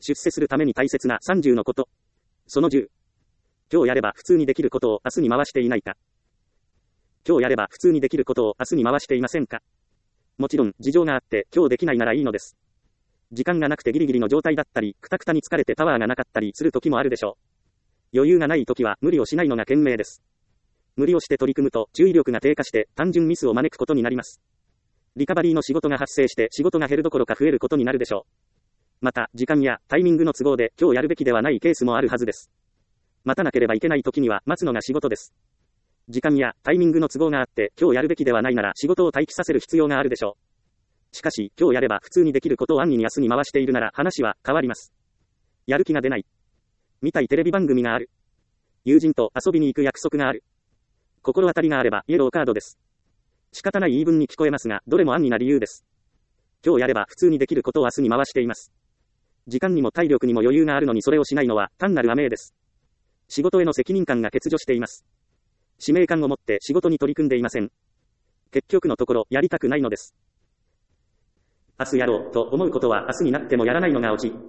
出世するために大切な30のこと。その10。今日やれば普通にできることを明日に回していないか。今日やれば普通にできることを明日に回していませんか。もちろん、事情があって、今日できないならいいのです。時間がなくてギリギリの状態だったり、くたくたに疲れてパワーがなかったりする時もあるでしょう。余裕がない時は無理をしないのが賢明です。無理をして取り組むと注意力が低下して単純ミスを招くことになります。リカバリーの仕事が発生して仕事が減るどころか増えることになるでしょう。また、時間やタイミングの都合で今日やるべきではないケースもあるはずです。待たなければいけない時には待つのが仕事です。時間やタイミングの都合があって今日やるべきではないなら仕事を待機させる必要があるでしょう。しかし、今日やれば普通にできることを暗に明日に回しているなら話は変わります。やる気が出ない。見たいテレビ番組がある。友人と遊びに行く約束がある。心当たりがあればイエローカードです。仕方ない言い分に聞こえますが、どれも暗にな理由です。今日やれば普通にできることを明日に回しています。時間にも体力にも余裕があるのにそれをしないのは単なる甘えです。仕事への責任感が欠如しています。使命感を持って仕事に取り組んでいません。結局のところやりたくないのです。明日やろうと思うことは明日になってもやらないのがオチ。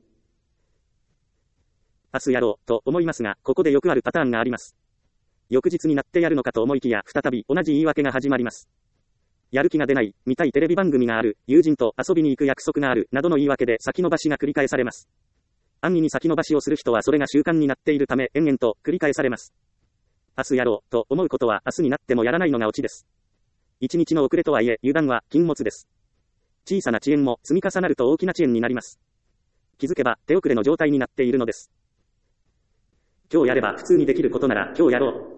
明日やろうと思いますが、ここでよくあるパターンがあります。翌日になってやるのかと思いきや再び同じ言い訳が始まります。やる気が出ない、見たいテレビ番組がある、友人と遊びに行く約束がある、などの言い訳で先延ばしが繰り返されます。安易に先延ばしをする人はそれが習慣になっているため延々と繰り返されます。明日やろうと思うことは明日になってもやらないのがオチです。一日の遅れとはいえ油断は禁物です。小さな遅延も積み重なると大きな遅延になります。気づけば手遅れの状態になっているのです。今日やれば普通にできることなら今日やろう。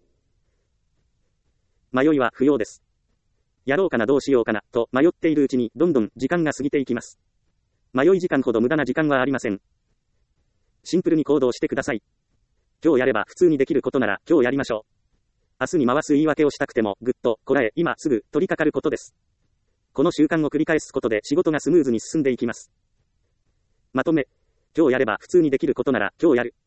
迷いは不要です。やろうかなどうしようかなと迷っているうちにどんどん時間が過ぎていきます。迷い時間ほど無駄な時間はありません。シンプルに行動してください。今日やれば普通にできることなら今日やりましょう。明日に回す言い訳をしたくてもぐっとこらえ今すぐ取り掛かることです。この習慣を繰り返すことで仕事がスムーズに進んでいきます。まとめ、今日やれば普通にできることなら今日やる。